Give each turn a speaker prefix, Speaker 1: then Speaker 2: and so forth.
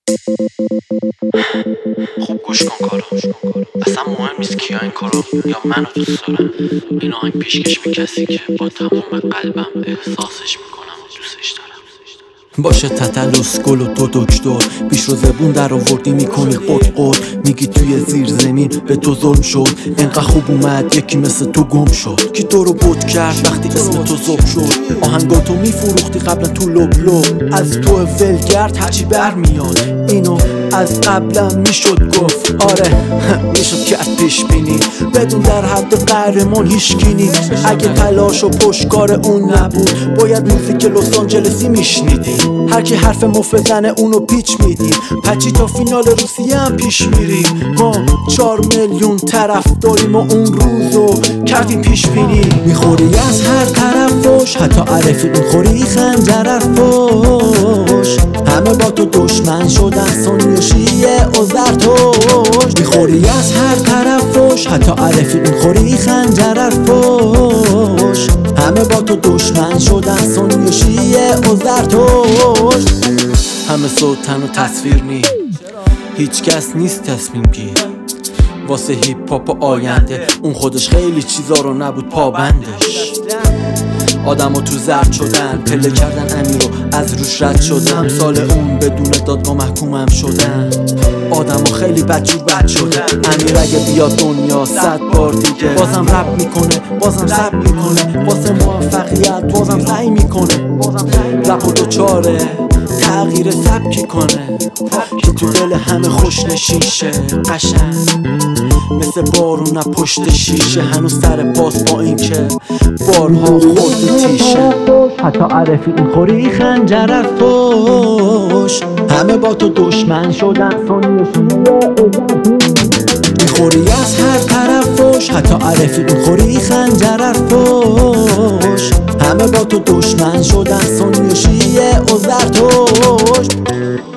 Speaker 1: خوب گوش کن کارو، اصلا مهم نیست کیا این کارو یا منو دوست دارم. این آهنگ پیشکش به کسی که با تمام قلبم احساسش میکنم و دوستش دارم.
Speaker 2: باشه تتلوس گل و تو دکتر پیش رو زبون در آوردی میکنی قد میگی توی زیر زمین به تو ظلم شد. انقدر خوب اومد یکی مثل تو گم شد که تو رو بود کرد وقتی اسم تو ذوب شد. آهنگاتو میفروختی قبلا تو لب از تو ولگرد هرچی برمیاد. اینو از قبلا میشد گفت، آره میشد کرد پیش بینی بدون در حد قهرمان هیچکی نیست. اگه تلاش و پشتکار اون نبود باید موزیک لس آنجلسی میشنیدی. هر کی حرف مفت زنه اونو پیچ میدیم. پچی تا فینال روسیه هم پیش میریم. ما 4 میلیون طرف داریم و اون روزو کردیم پیش بینی. میخوری از هر طرفش حتی عرفی میخوری خنجر حرفش. همه با تو دشمن شدن سنی و شیعه و زرتشت. میخوری از هر طرفش حتی عرفی میخوری خنجر حرفش. همه با تو دشمن شدن سنی و شیعه و زرتشت. همه صوتن و تصویر نی هیچ کس نیست تصمیم گیر واسه هیپ هاپ و آینده. اون خودش خیلی چیزا رو نبود پابندش. آدمو تو زرد شدن پله کردن امیرو از روش رد شدم. سال اون بدون دادگاه محکومم شدن. آدمو خیلی بدجور بد شدن. امیر اگه بیاد دنیا 100 بار دیگه بازم رپ میکنه بازم زب میکنه واسه موفقیت بازم سعی میکنه. رپ و دوچاره تغییر سبکی کنه که تو دل همه خوش نشیشه. قشنگ مثل بارون پشت شیشه هنوز سر پاس با این که بارها خورد تیشه. حتی عرفی این خوری خنجر حرفش. همه با تو دشمن شدن سنی و شیعه. میخوری از هر طرفش حتی عرفی این خوری خنجر حرفش. همه با تو دشمن شدن سنی و شیعه و زرتشت.